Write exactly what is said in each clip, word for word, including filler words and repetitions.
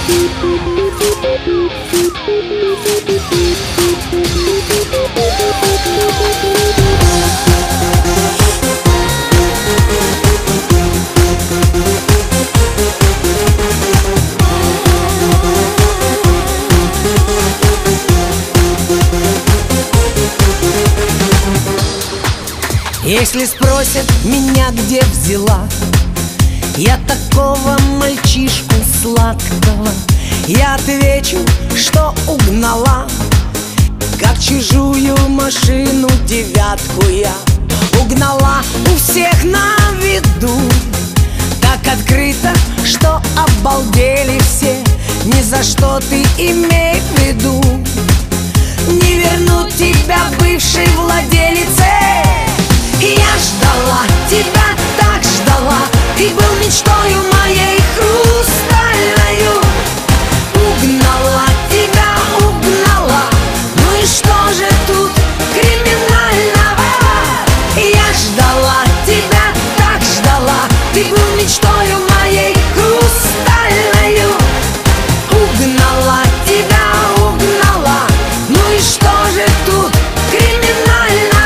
Если спросят меня, где взяла я такого мальчишку сладкого, я отвечу, что угнала, как чужую машину девятку я угнала у всех на виду. Так открыто, что обалдели все, ни за что ты имей в виду. Не вернуть тебя бывшей владелице. И я ждала тебя, так ждала, ты был мечтою моей хрустальною. Угнала тебя, угнала, ну и что же тут криминального? И я ждала тебя, так ждала, ты был мечтою моей хрустальною. Угнала тебя, угнала, ну и что же тут криминального?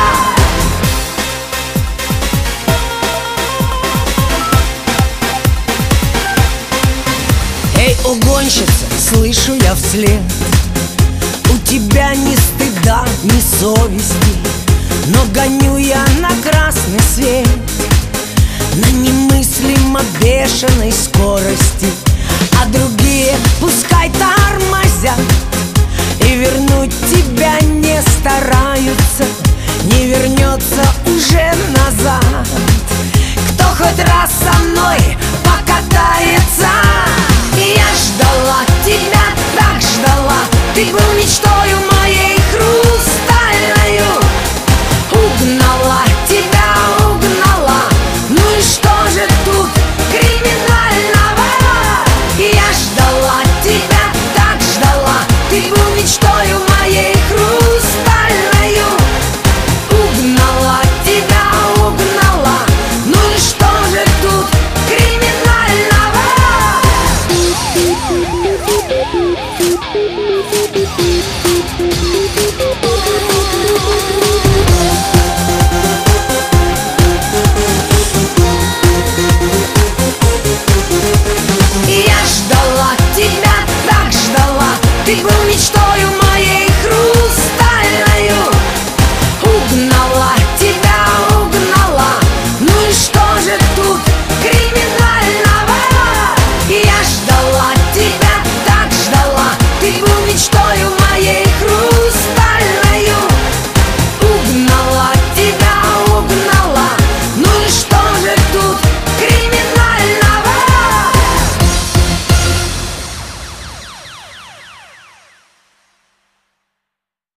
Эй, угонщица, слышу я вслед, у тебя ни стыда, ни совести, но гоню я на красный свет на немыслимо бешеной скорости, а другие пускай тормозят и вернуть тебя не стараются, не вернется уже назад. Кто хоть раз со мной покатается? И я ждала тебя, так ждала, ты был мечтою моей хрустальною. Угнала тебя, угнала, ну и что же тут криминального? И я ждала тебя, так ждала, ты был мечтою моей хрустальной.